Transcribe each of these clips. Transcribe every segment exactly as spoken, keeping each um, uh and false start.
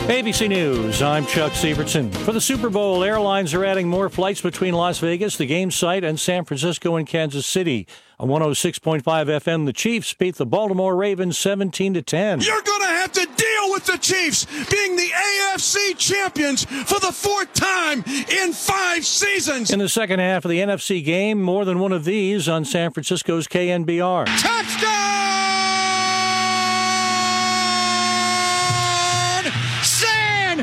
A B C News, I'm Chuck Sievertson. For the Super Bowl, airlines are adding more flights between Las Vegas, the game site, and San Francisco and Kansas City. On one oh six point five F M, the Chiefs beat the Baltimore Ravens seventeen to ten. You're going to have to deal with the Chiefs being the A F C champions for the fourth time in five seasons. In the second half of the N F C game, more than one of these on San Francisco's K N B R. Touchdown! San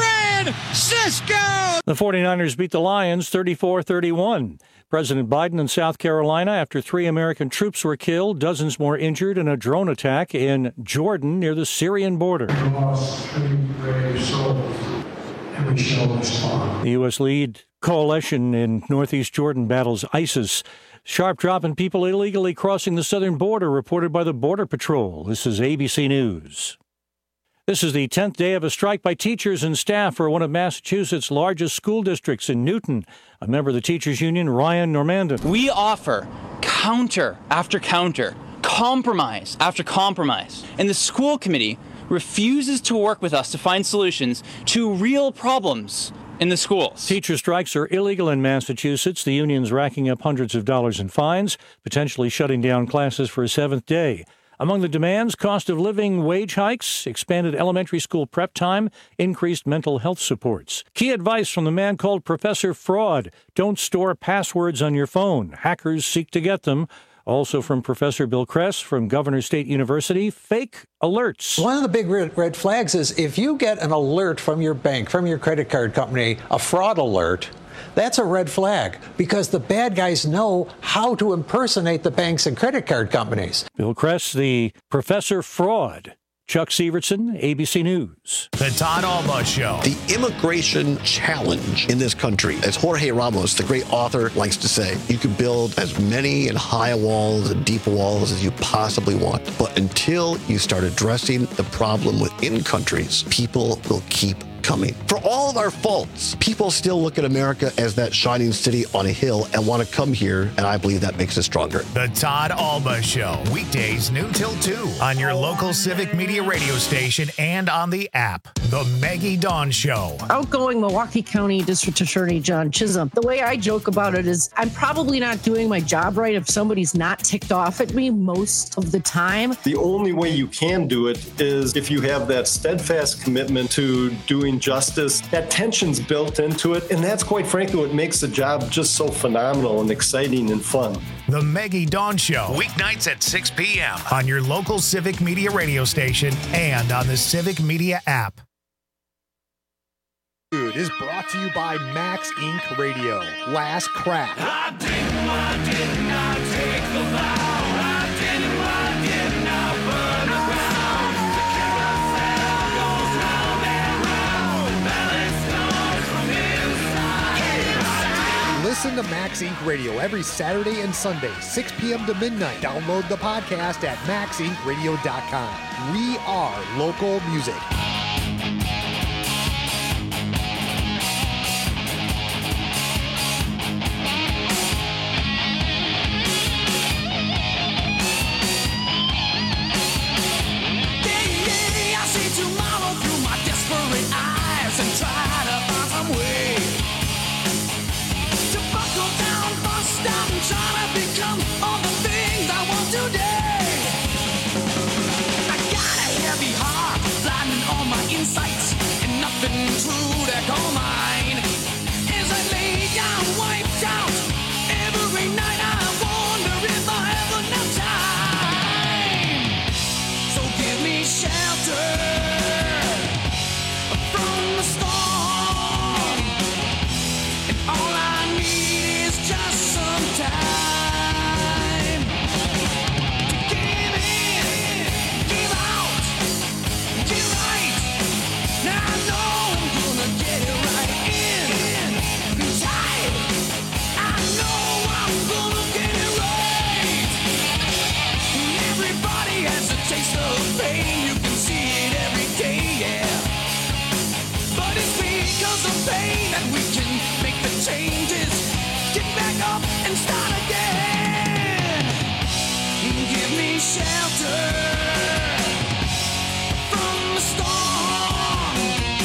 Francisco! The 49ers beat the Lions thirty-four thirty-one. President Biden in South Carolina after three American troops were killed, dozens more injured in a drone attack in Jordan near the Syrian border. We lost three brave souls, and we shall respond. The U S lead coalition in northeast Jordan battles ISIS. Sharp drop in people illegally crossing the southern border reported by the Border Patrol. This is A B C News. This is the tenth day of a strike by teachers and staff for one of Massachusetts' largest school districts in Newton. A member of the teachers union, Ryan Normandin. We offer counter after counter, compromise after compromise, and the school committee refuses to work with us to find solutions to real problems in the schools. Teacher strikes are illegal in Massachusetts. The union's racking up hundreds of dollars in fines, potentially shutting down classes for a seventh day. Among the demands, cost of living wage hikes, expanded elementary school prep time, increased mental health supports. Key advice from the man called Professor Fraud. Don't store passwords on your phone. Hackers seek to get them. Also from Professor Bill Kress from Governor State University, fake alerts. One of the big red, red flags is if you get an alert from your bank, from your credit card company, a fraud alert, that's a red flag because the bad guys know how to impersonate the banks and credit card companies. Bill Kress, the Professor Fraud. Chuck Sievertson, A B C News. The Todd Alba Show. The immigration challenge in this country, as Jorge Ramos, the great author, likes to say, you can build as many and high walls and deep walls as you possibly want. But until you start addressing the problem within countries, people will keep coming. For all of our faults, people still look at America as that shining city on a hill and want to come here, and I believe that makes us stronger. The Todd Alba Show, weekdays noon till two on your local Civic Media radio station and on the app. The Maggie Dawn Show. Outgoing Milwaukee County District Attorney John Chisholm. The way I joke about it is I'm probably not doing my job right if somebody's not ticked off at me most of the time. The only way you can do it is if you have that steadfast commitment to doing justice. That tension's built into it, and that's quite frankly what makes the job just so phenomenal and exciting and fun. The Maggie Dawn Show, weeknights at six p.m. on your local Civic Media radio station and on the Civic Media app. Food is brought to you by Max Incorporated. Radio. Last Crack. I didn't, I did not take the vow. I didn't, I did not burn around. The carousel goes round and round. Balance comes from inside. Listen to Max Incorporated. Radio every Saturday and Sunday, six p.m. to midnight. Download the podcast at max inc radio dot com. We are local music. And try to find some way to buckle down, bust out, and try to become all the things I want today. I got a heavy heart, blinding all my insights, and nothing true to call mine. As I lay down, wiped out, every night I wonder if I have enough time. So give me shelter from the storm, and all I need is just some time to give in, give out, get right. Now I know I'm gonna get it right in, inside. I know I'm gonna get it right. Everybody has a taste of pain, you can see it every day, yeah. But it's because of pain that we can make the changes. Get back up and start again. Give me shelter from the storm.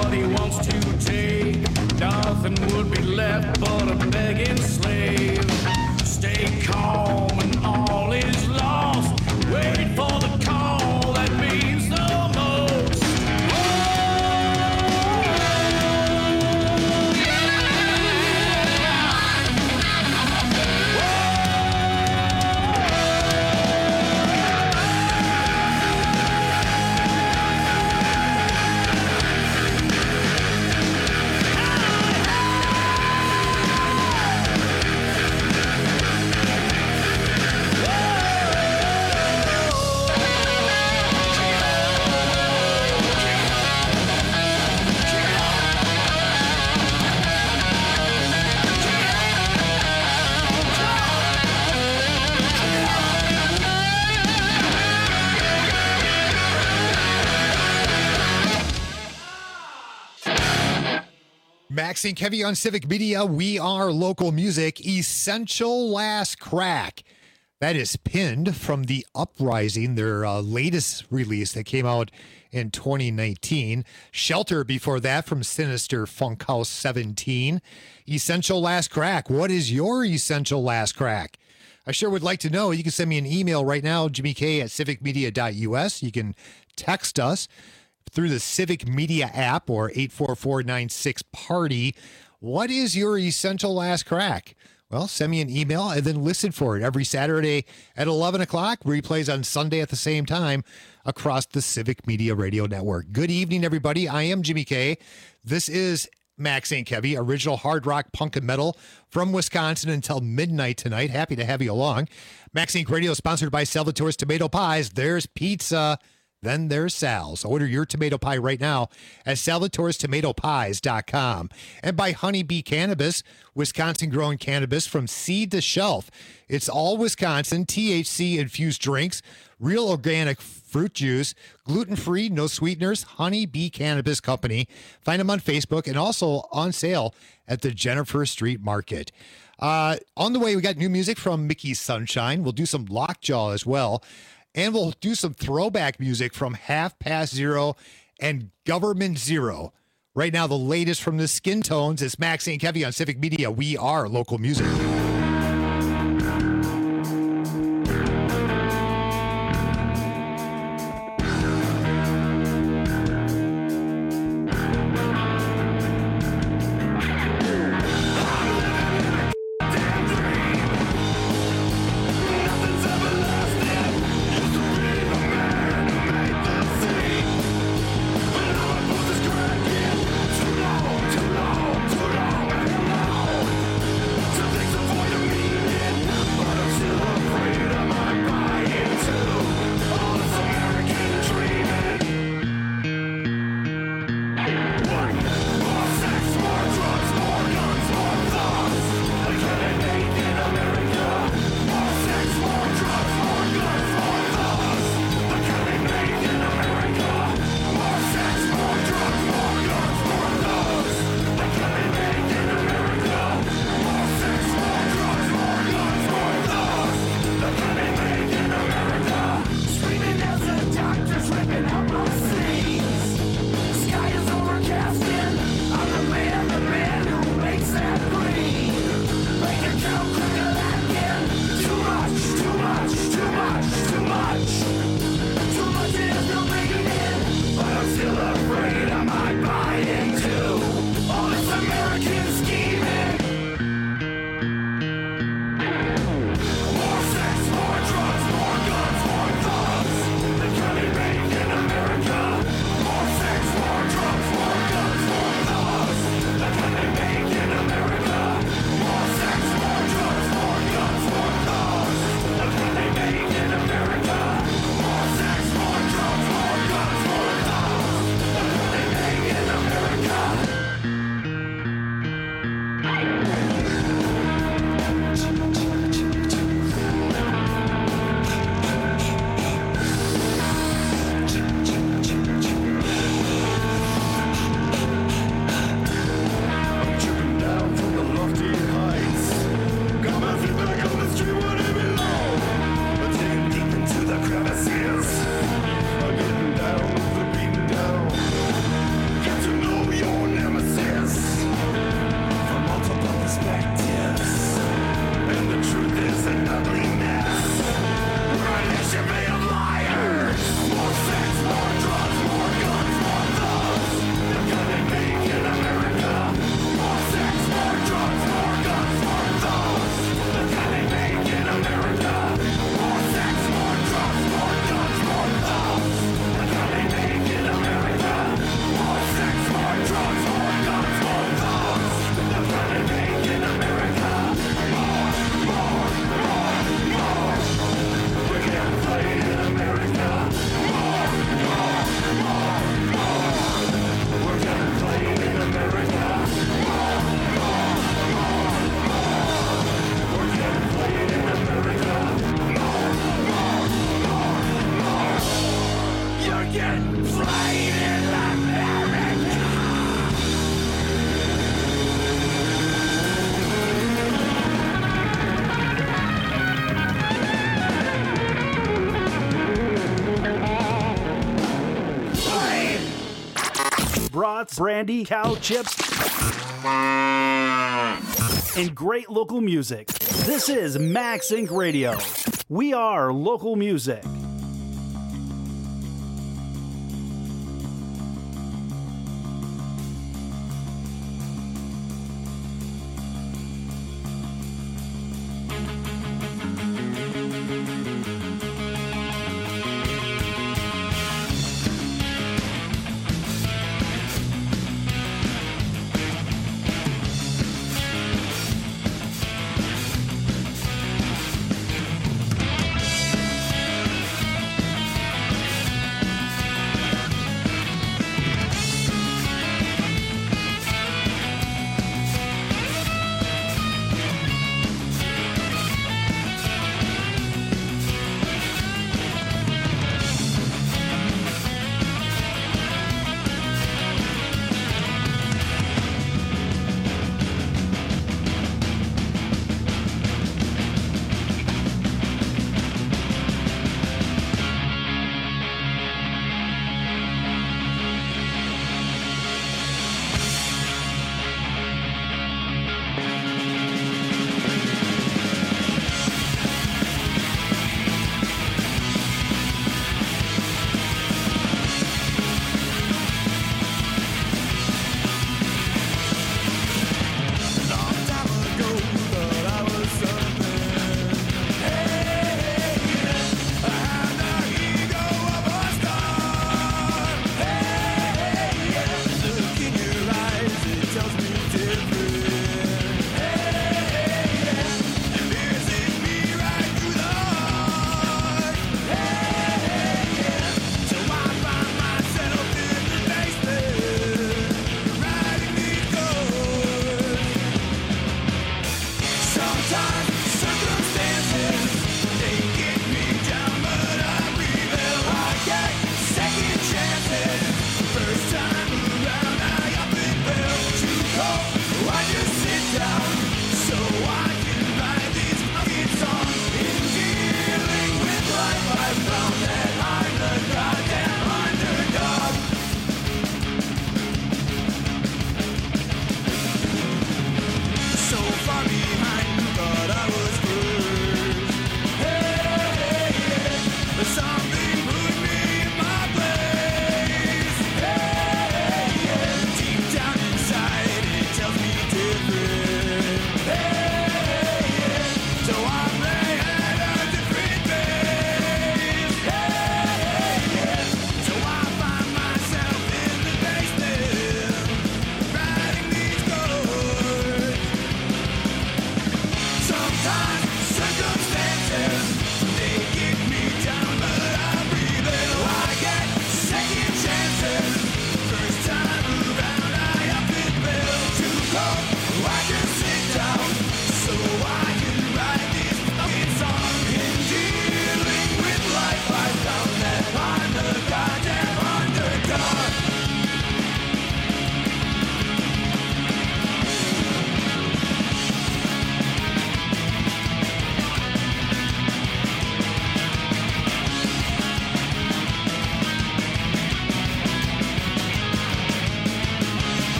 what he wants to take. Nothing would be left but a begging slave. Stay calm when all is lost. Wait for the call that means the most. Maxine Kevy on Civic Media. We are local music. Essential Last Crack. That is pinned from The Uprising, their uh, latest release that came out in twenty nineteen. Shelter before that from Sinister Funk House seventeen. Essential Last Crack. What is your Essential Last Crack? I sure would like to know. You can send me an email right now, Jimmy K at civic media dot U S. You can text us through the Civic Media app or eight four four nine six party. What is your Essential Last Crack? Well, send me an email and then listen for it every Saturday at eleven o'clock. Replays on Sunday at the same time across the Civic Media Radio Network. Good evening, everybody. I am Jimmy K. This is Max Saint Kevy, original hard rock, punk, and metal from Wisconsin until midnight tonight. Happy to have you along. Max Inc Radio sponsored by Salvatore's Tomato Pies. There's pizza. Then there's Sal's. Order your tomato pie right now at salvatores tomato pies dot com. And by Honeybee Cannabis, Wisconsin-grown cannabis from seed to shelf. It's all Wisconsin, T H C-infused drinks, real organic fruit juice, gluten-free, no sweeteners, Honeybee Cannabis Company. Find them on Facebook and also on sale at the Jennifer Street Market. Uh, on the way, we got new music from Mickey Sunshine. We'll do some Lockjaw as well. And we'll do some throwback music from Half Past Zero and Government Zero. Right now, the latest from the Skin Tones is Max Saint Kevy on Civic Media. We are local music. Too long, too long, too long. brats, brandy, cow chips, and great local music. This is Max Inc Radio. We are local music.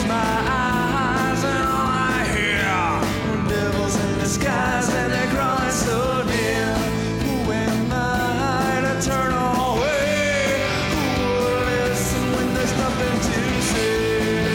close my eyes and all I hear, devils in disguise and they're growing so near. Who am I to turn away? Who will listen when there's nothing to say?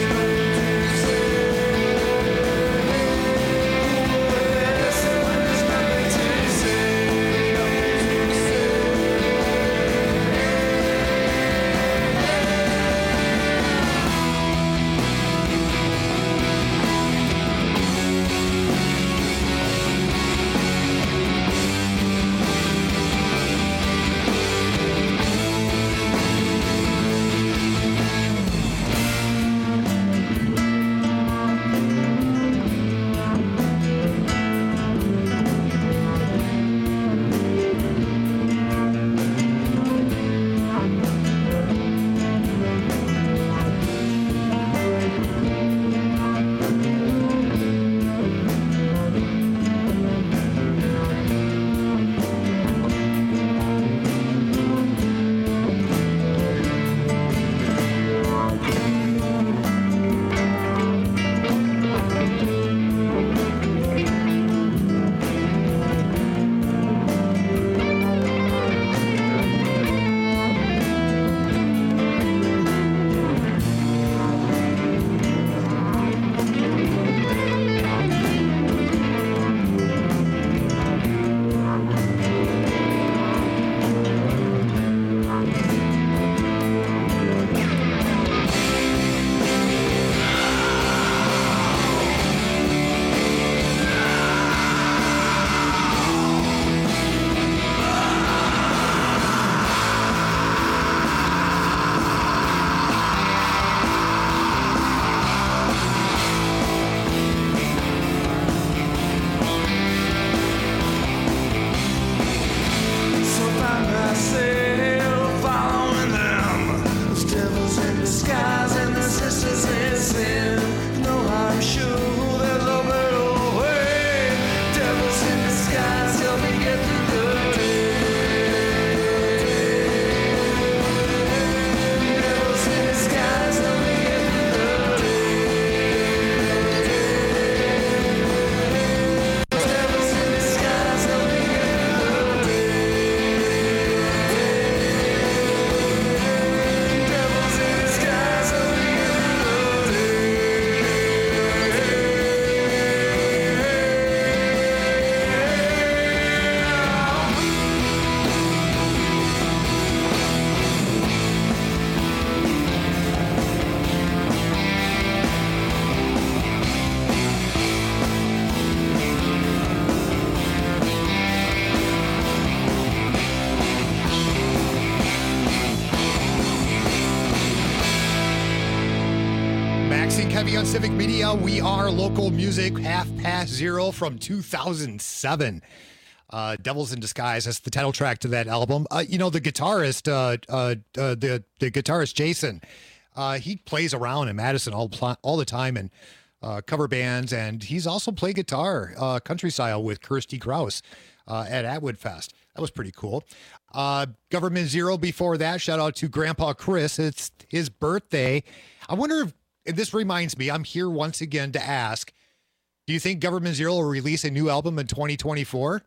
Heavy on Civic Media. We are local music, half past zero from two thousand seven. Uh, Devils in Disguise. That's the title track to that album. Uh, you know, the guitarist, uh, uh, uh, the the guitarist Jason, uh, he plays around in Madison all pl- all the time and uh, cover bands, and he's also played guitar, uh, country style with Kirsty Krause uh, at Atwood Fest. That was pretty cool. Uh, Government Zero before that. Shout out to Grandpa Chris. It's his birthday. I wonder if. And this reminds me, I'm here once again to ask, do you think Government Zero will release a new album in twenty twenty-four?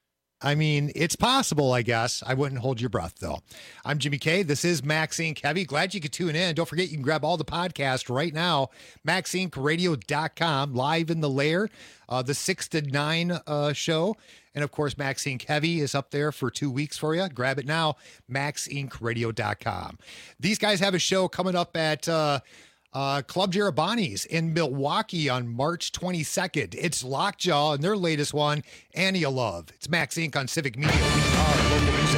I mean, it's possible, I guess. I wouldn't hold your breath, though. I'm Jimmy K. This is Max Inc Heavy. Glad you could tune in. Don't forget, you can grab all the podcasts right now, max inc radio dot com, live in the lair, uh, the six to nine uh, show. And, of course, Max Inc Heavy is up there for two weeks for you. Grab it now, max inc radio dot com. These guys have a show coming up at... Uh, Uh, Club Jerabani's in Milwaukee on March twenty-second. It's Lockjaw and their latest one, Annie of Love. It's Max Inc on Civic Media. We are local music.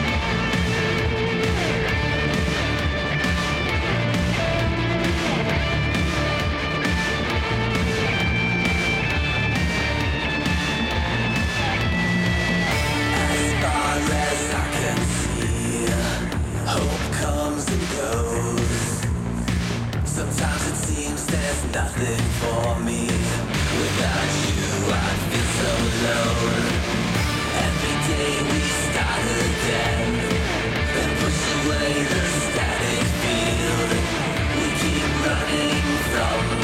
Nothing for me. Without you, I feel so alone. Every day we start again and push away the static field. We keep running from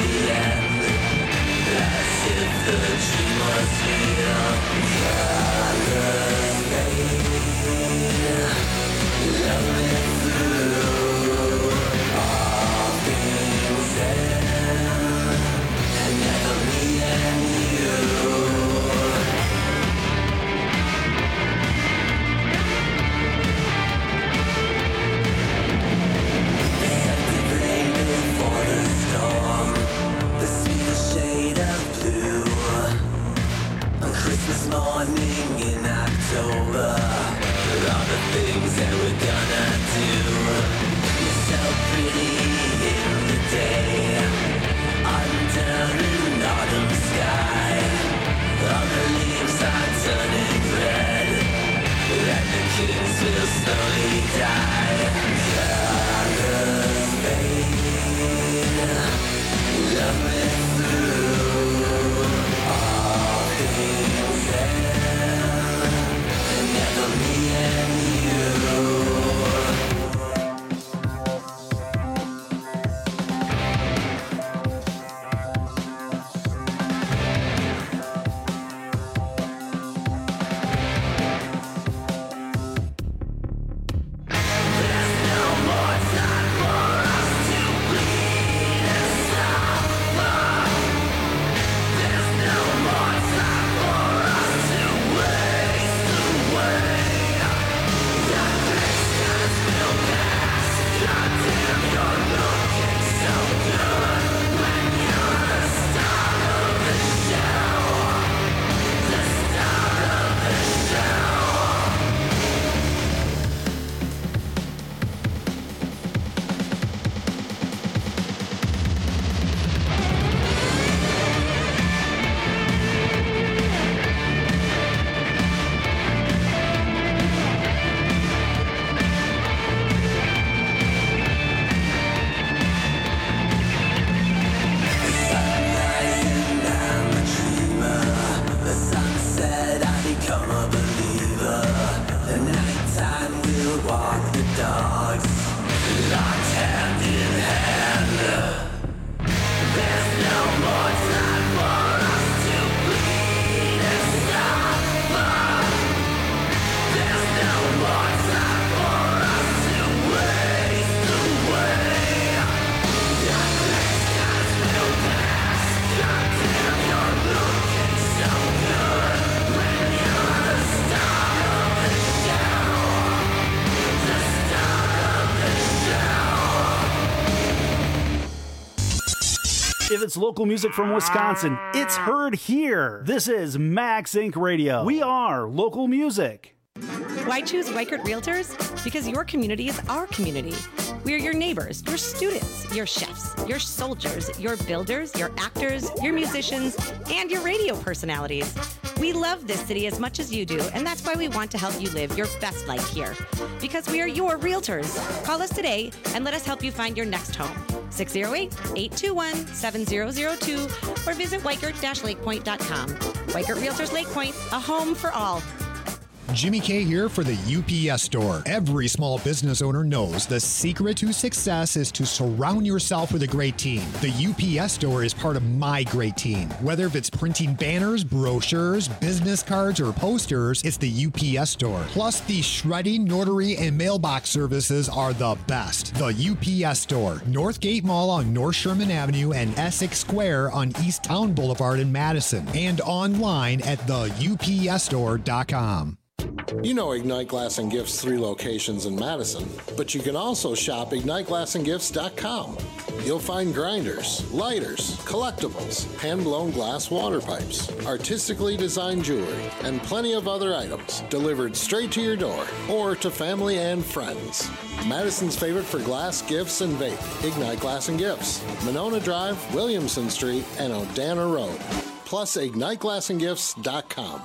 If it's local music from Wisconsin, it's heard here. This is Max Incorporated. Radio. We are local music. Why choose Weichert Realtors? Because your community is our community. We are your neighbors, your students, your chefs, your soldiers, your builders, your actors, your musicians, and your radio personalities. We love this city as much as you do, and that's why we want to help you live your best life here. Because we are your realtors. Call us today and let us help you find your next home. six oh eight, eight two one, seven oh oh two or visit weichert dash lake point dot com. Weichert Realtors Lake Point, a home for all. Jimmy K here for the U P S Store. Every small business owner knows the secret to success is to surround yourself with a great team. The U P S Store is part of my great team. Whether if it's printing banners, brochures, business cards, or posters, it's the U P S Store. Plus, the shredding, notary, and mailbox services are the best. The U P S Store, Northgate Mall on North Sherman Avenue and Essex Square on East Town Boulevard in Madison, and online at the U P S store dot com. You know Ignite Glass and Gifts' three locations in Madison, but you can also shop ignite glass and gifts dot com. You'll find grinders, lighters, collectibles, hand-blown glass water pipes, artistically designed jewelry, and plenty of other items delivered straight to your door or to family and friends. Madison's favorite for glass, gifts, and vape, Ignite Glass and Gifts, Monona Drive, Williamson Street, and Odana Road. Plus ignite glass and gifts dot com.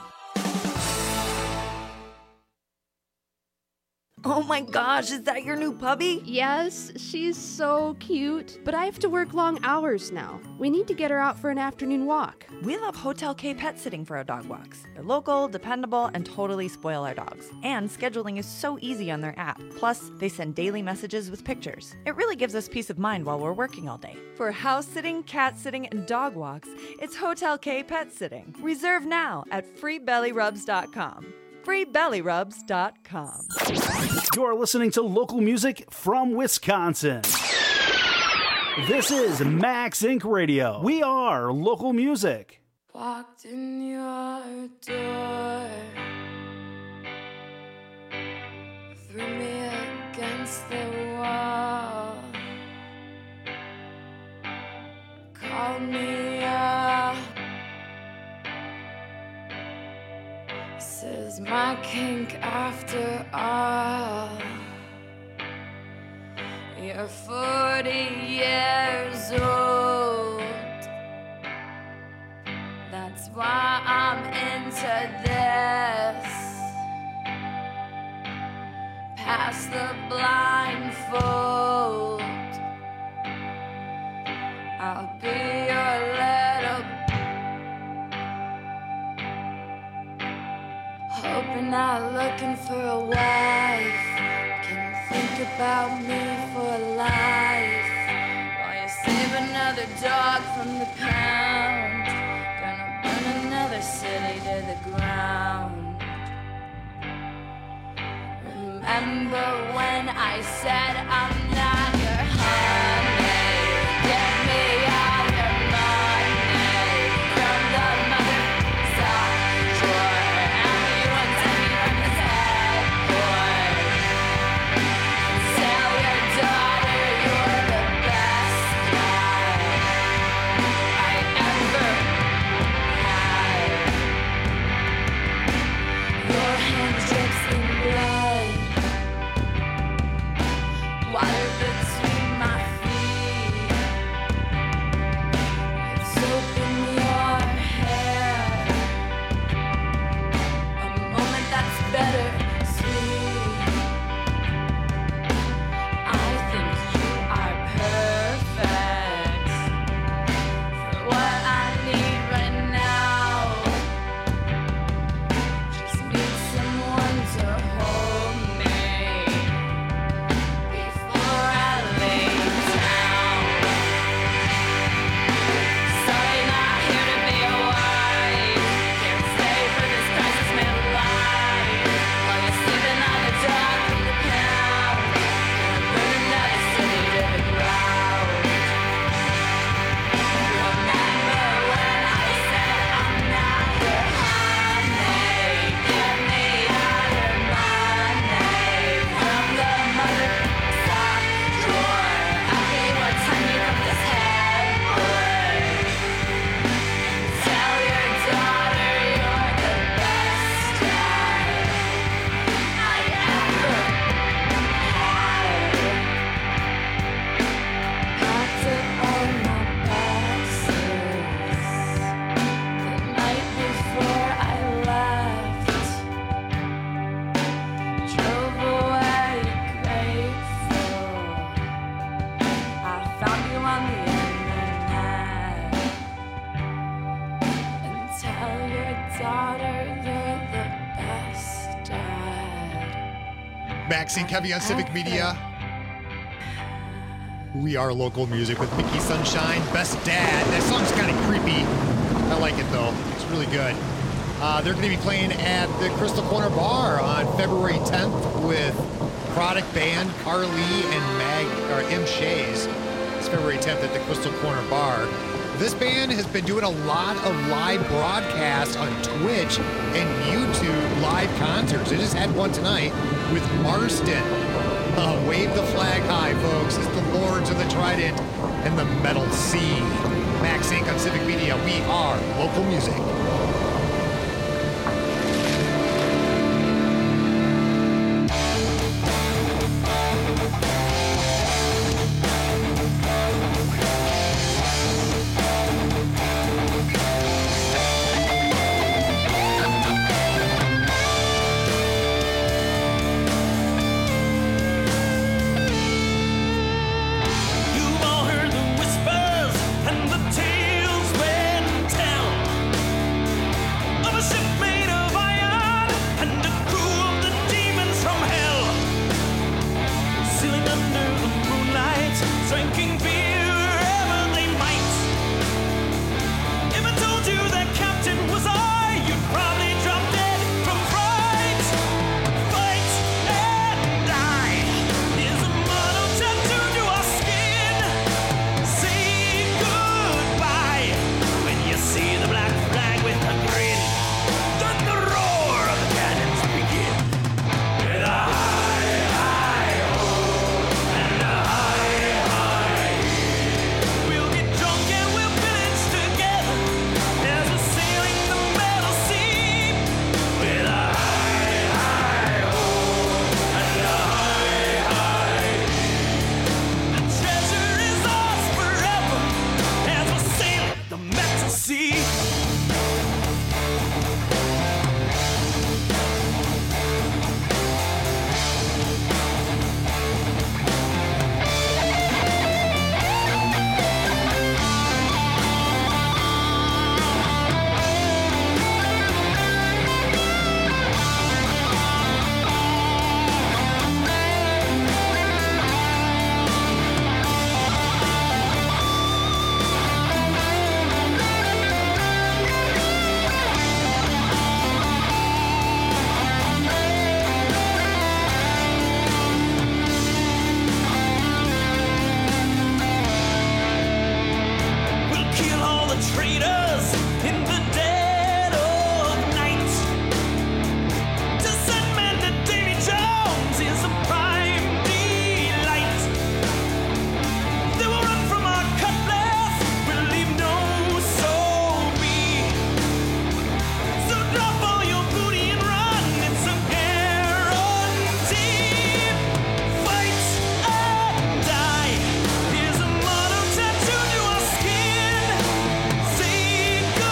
Oh my gosh, is that your new puppy? Yes, she's so cute. But I have to work long hours now. We need to get her out for an afternoon walk. We love Hotel K Pet Sitting for our dog walks. They're local, dependable, and totally spoil our dogs. And scheduling is so easy on their app. Plus, they send daily messages with pictures. It really gives us peace of mind while we're working all day. For house sitting, cat sitting, and dog walks, it's Hotel K Pet Sitting. Reserve now at free belly rubs dot com. free belly rubs dot com. You're listening to local music from Wisconsin. This is Max Incorporated. Radio. We are local music. Walked in your door, threw me against the wall, called me up. This is my kink after all. You're forty years old. That's why I'm into this. Past the blindfold, I'll be your little, hoping not looking for a wife. Can think about me for life while you save another dog from the pound. Gonna burn another city to the ground. Remember when I said I'm not your honey? Get me all your money from the mother sock drawer. Everyone send me from this headboard. Tell your daughter you're the best guy I ever had. Your hand drips in blood. Water daughter, you're the best dad. Maxine Kevy on Civic Media. We are local music with Mickey Sunshine, Best Dad. That song's kind of creepy. I like it though. It's really good. Uh, they're going to be playing at the Crystal Corner Bar on February tenth with Product Band, Carly and Mag or M Shays. It's February tenth at the Crystal Corner Bar. This band has been doing a lot of live broadcasts on Twitch and YouTube live concerts. They just had one tonight with Marston. Uh, wave the flag high, folks. It's the Lords of the Trident and the Metal Sea. Max Inc on Civic Media. We are local music. You've all heard the whispers and the tales went down of a ship made of iron and a crew of the demons from hell, sailing under the moonlight, drinking beer wherever they might. If I told you that captain was I, you'd probably drop dead from fright. Fight and die is a motto tattooed to our skin. Say goodbye when you see the black flag with a grin. Let the roar of the cannons begin. And a high, high, ho, and a high, high. We'll get drunk and we'll pillage together as we're sailing the metal sea. With a high, high, ho, and a high, high. The treasure is ours forever as we're sailing the metal sea. We'll kill all the traitors in the dead of night. To send men to Davy Jones is a prime delight. They will run from our cutlass, we'll leave no soul be. So drop all your booty and run, it's a guarantee. Fight and die is a motto tattooed to our skin. Say goodbye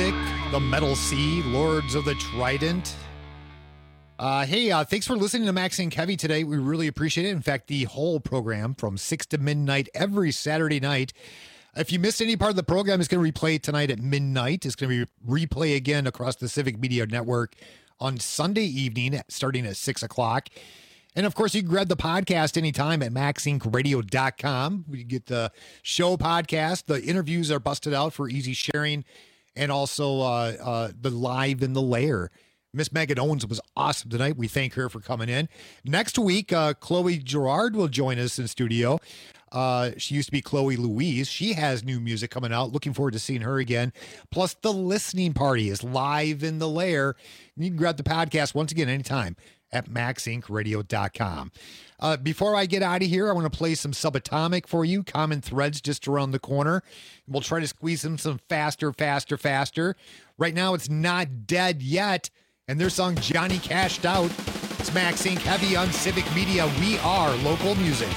Music, the Metal Sea, Lords of the Trident. Uh, hey, uh, thanks for listening to Max and Kevy today. We really appreciate it. In fact, the whole program from six to midnight every Saturday night. If you missed any part of the program, it's going to replay tonight at midnight. It's going to be replay again across the Civic Media Network on Sunday evening, starting at six o'clock. And, of course, you can grab the podcast anytime at max inc radio dot com. You get the show podcast. The interviews are busted out for easy sharing, and also uh, uh, the Live in the Lair. Miss Megan Owens was awesome tonight. We thank her for coming in. Next week, uh, Chloe Gerard will join us in studio. Uh, she used to be Chloe Louise. She has new music coming out. Looking forward to seeing her again. Plus, the listening party is Live in the Lair. You can grab the podcast once again anytime at max inc radio dot com. Uh, before I get out of here, I want to play some Subatomic for you. Common Threads just around the corner. We'll try to squeeze them some faster, faster, faster. Right now, it's Not Dead Yet, and their song Johnny Cashed Out. It's Max Inc Heavy on Civic Media. We are local music.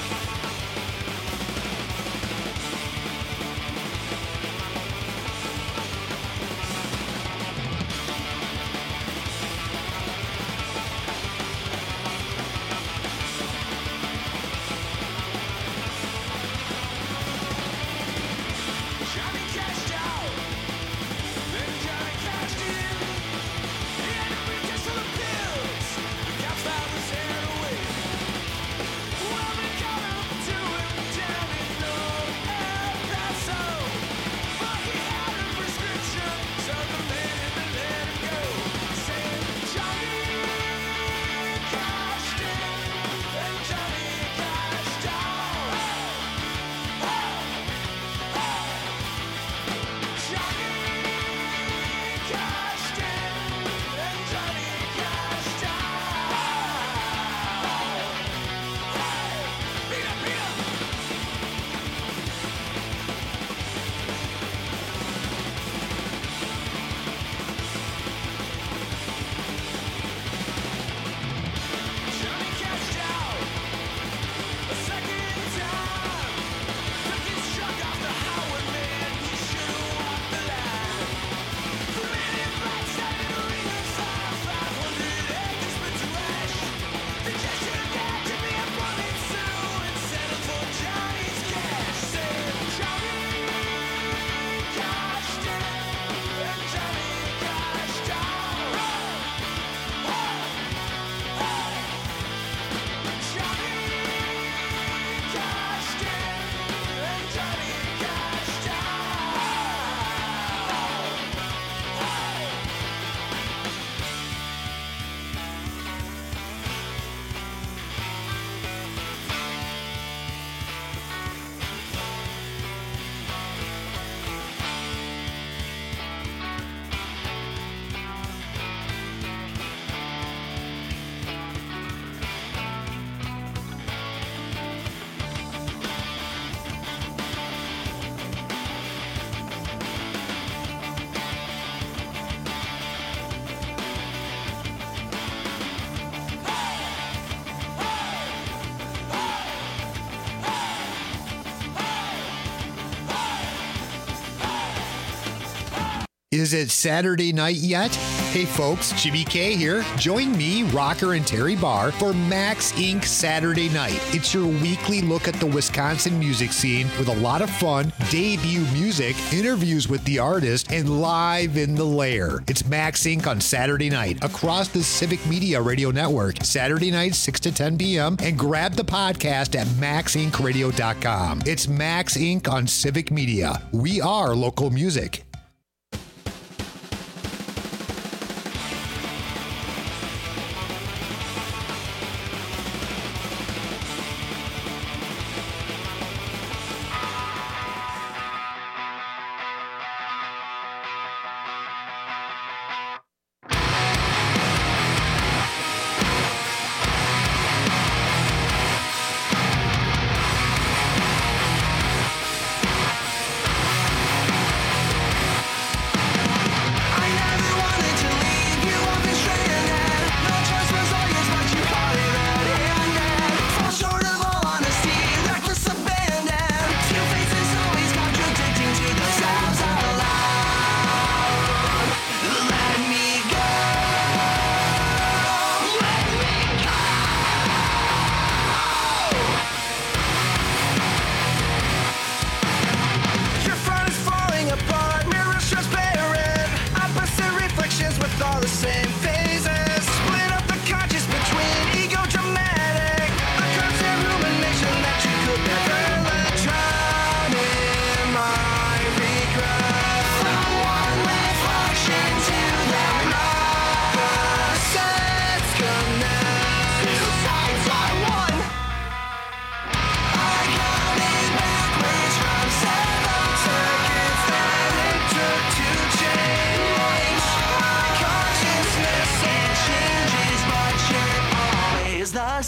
Is it Saturday night yet? Hey folks, Jimmy K here. Join me, Rocker and Terry Barr, for Max Incorporated Saturday Night. It's your weekly look at the Wisconsin music scene with a lot of fun, debut music, interviews with the artist, and Live in the Lair. It's Max Incorporated on Saturday night across the Civic Media Radio Network. Saturday night, six to ten p.m. And grab the podcast at max inc radio dot com. It's Max Incorporated on Civic Media. We are local music.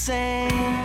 same.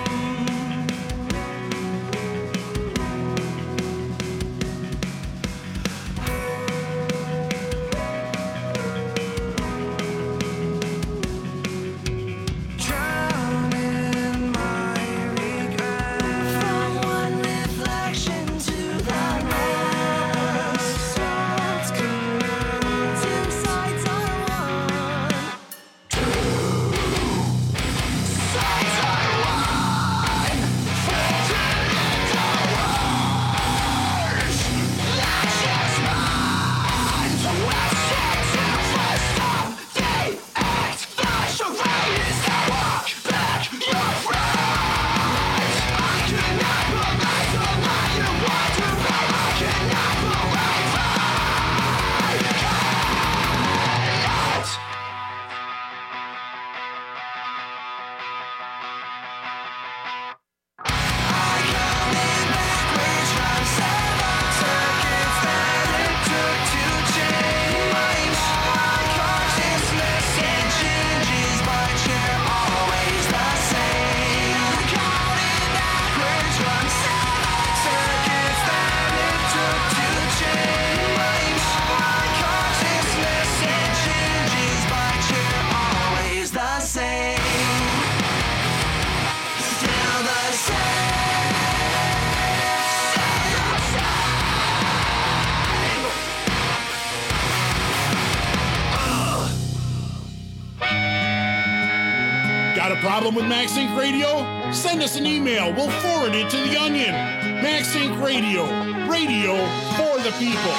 Got a problem with MaxInc Radio? Send us an email. We'll forward it to The Onion. MaxInc Radio. Radio for the people.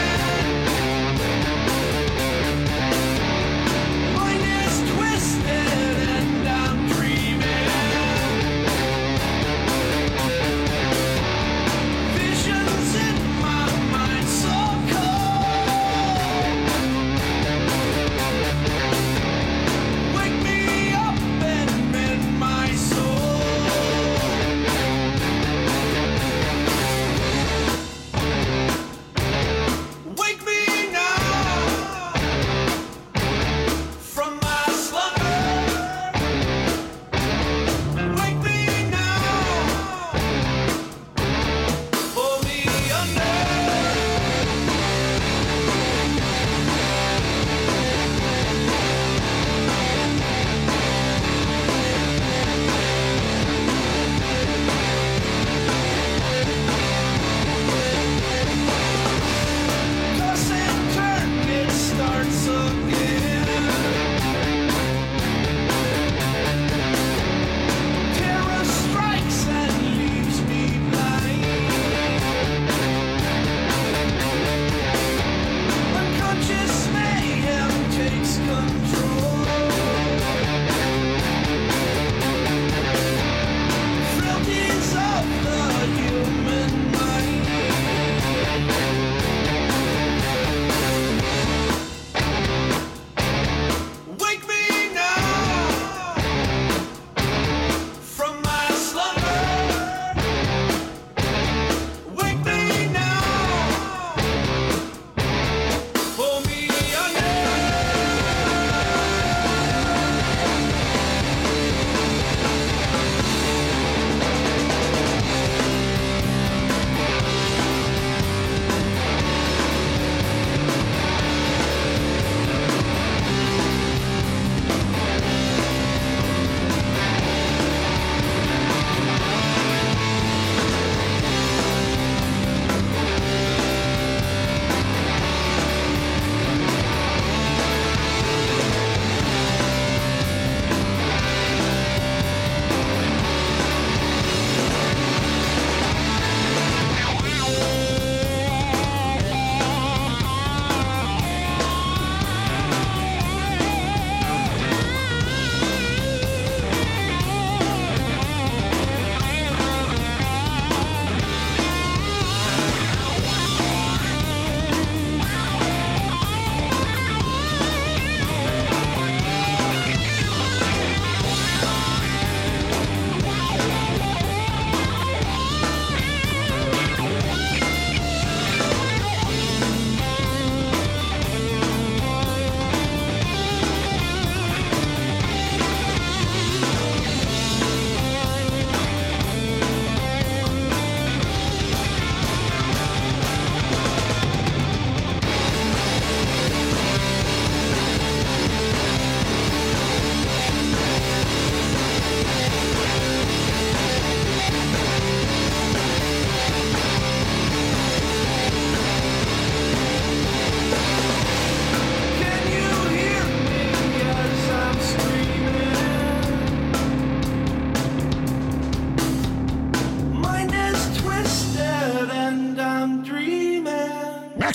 Twisted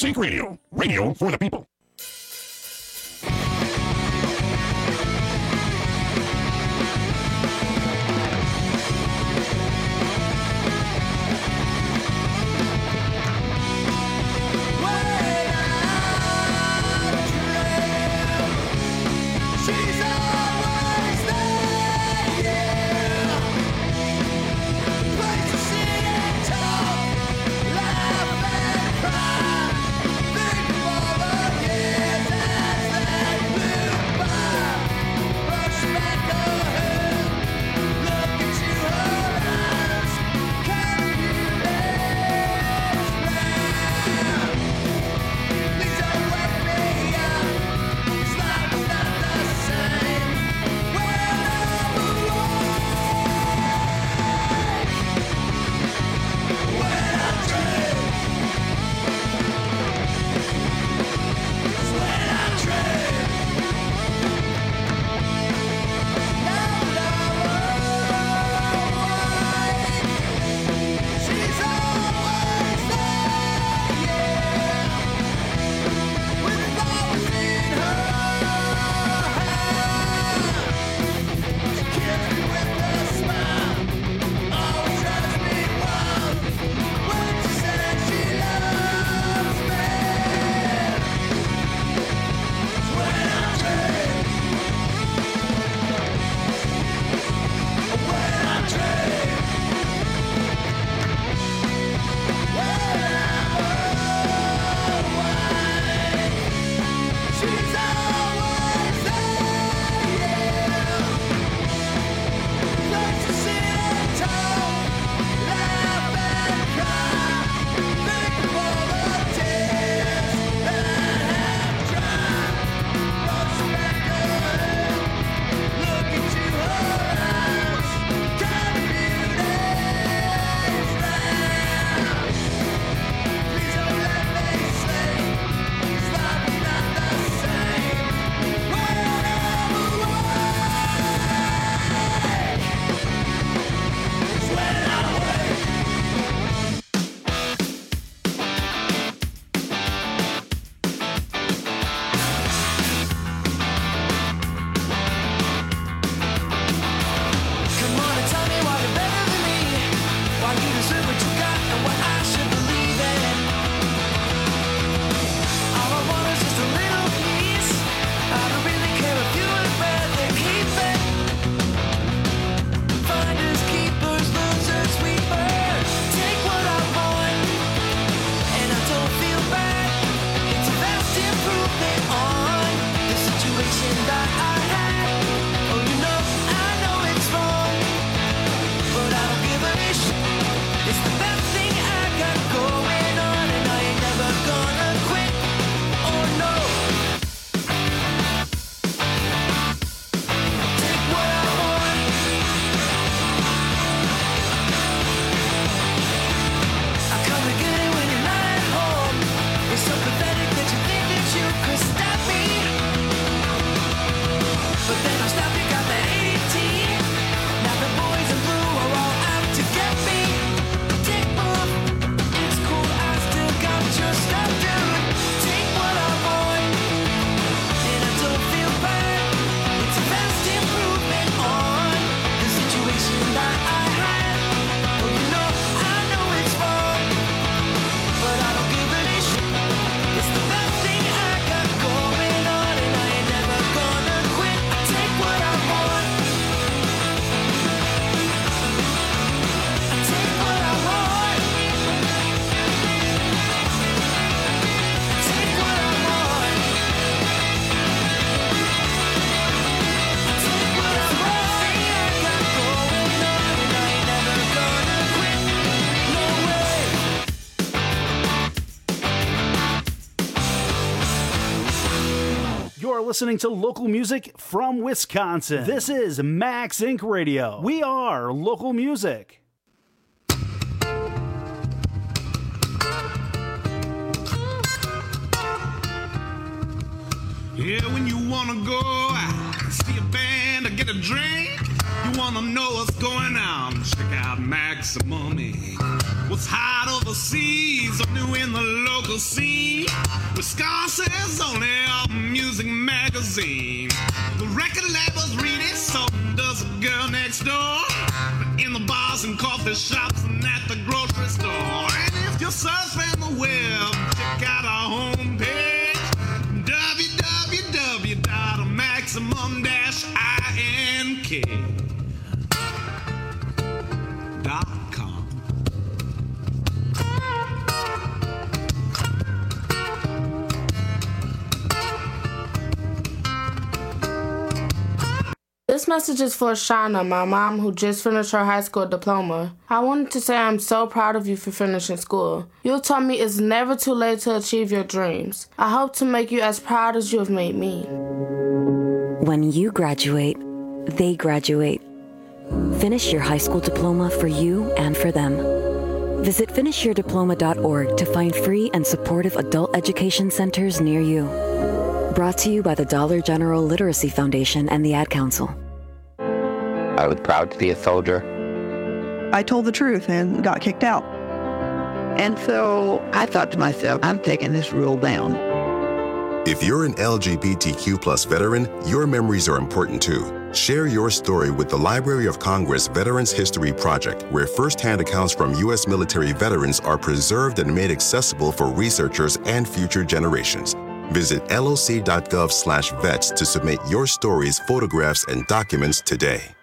Max Inc Radio. Radio for the people. Listening to local music from Wisconsin. This is Max Inc Radio. We are local music. Yeah, when you wanna go out, see a band or get a drink, you wanna know what's going on, check out maximum age. What's hot overseas or new in the local scene? Wisconsin's only music magazine. The record labels read it, so does the girl next door. In the bars and coffee shops and at the grocery store. And if you're surfing the web, check out our homepage, w w w dot maximum dash ink dot com. This message is for Shauna, my mom, who just finished her high school diploma. I wanted to say I'm so proud of you for finishing school. You told me it's never too late to achieve your dreams. I hope to make you as proud as you have made me. When you graduate, they graduate. Finish your high school diploma for you and for them. Visit finish your diploma dot org to find free and supportive adult education centers near you. Brought to you by the Dollar General Literacy Foundation and the Ad Council. I was proud to be a soldier. I told the truth and got kicked out. And so I thought to myself, I'm taking this rule down. If you're an L G B T Q plus veteran, your memories are important too. Share your story with the Library of Congress Veterans History Project, where firsthand accounts from U S military veterans are preserved and made accessible for researchers and future generations. Visit L O C dot gov slash vets to submit your stories, photographs, and documents today.